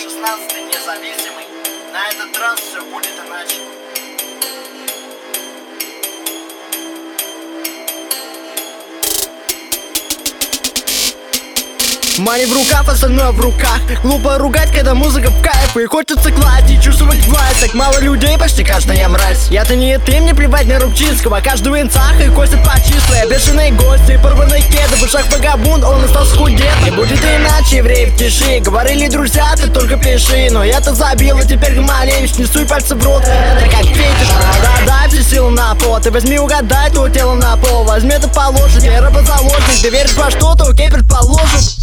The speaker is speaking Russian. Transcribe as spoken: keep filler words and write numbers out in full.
шестнадцатый независимый. На этот раз все будет иначе. Мани в руках, остальное в руках. Глупо ругать, когда музыка в кайф. И хочется класть и чувствовать власть. Так мало людей, почти каждая мразь. Я-то не ты, мне плевать на Рубчинского. Каждый в инцах и косит по числой. Бешеные гости, порванные кеды. В ушах вагабунд, он остался худет. Не будет иначе, евреи в тиши. Говорили друзья, ты только пиши. Но я-то забил, и теперь малевич. Не суй пальцы в рот, это как фетиш. Да-да, все силы на пол. Ты возьми, угадай, твое тело на пол. Возьми это положить, я рабозаложник. Ты веришь во что-то, окей, предположим.